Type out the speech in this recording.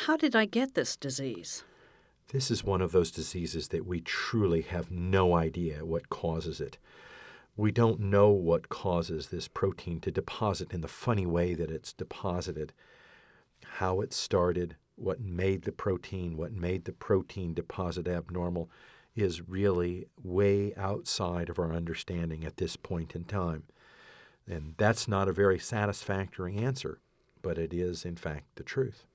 how did I get this disease? This is one of those diseases that we truly have no idea what causes it. We don't know what causes this protein to deposit in the funny way that it's deposited, how it started, what made the protein deposit abnormal is really way outside of our understanding at this point in time. And that's not a very satisfactory answer, but it is, in fact, the truth.